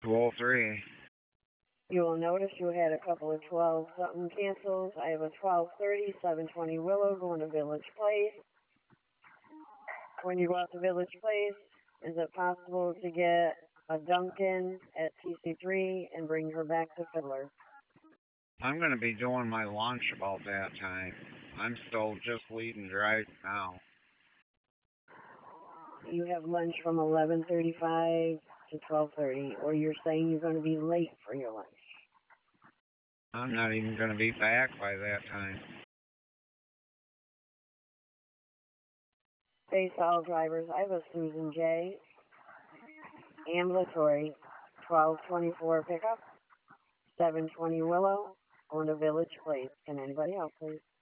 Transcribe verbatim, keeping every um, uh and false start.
two oh three. You will notice you had a couple of twelve something cancels. I have a twelve thirty, seven twenty Willow going to Village Place. When you go out to Village Place, is it possible to get a Dunkin' at T C three and bring her back to Fiddler? I'm going to be doing my lunch about that time. I'm still just leading drive now. You have lunch from eleven thirty-five to twelve thirty, or you're saying you're going to be late for your lunch. I'm not even going to be back by that time. Face all drivers. I have a Susan J. Ambulatory, twelve twenty-four pickup, seven twenty Willow, going to Village Place. Can anybody help, please?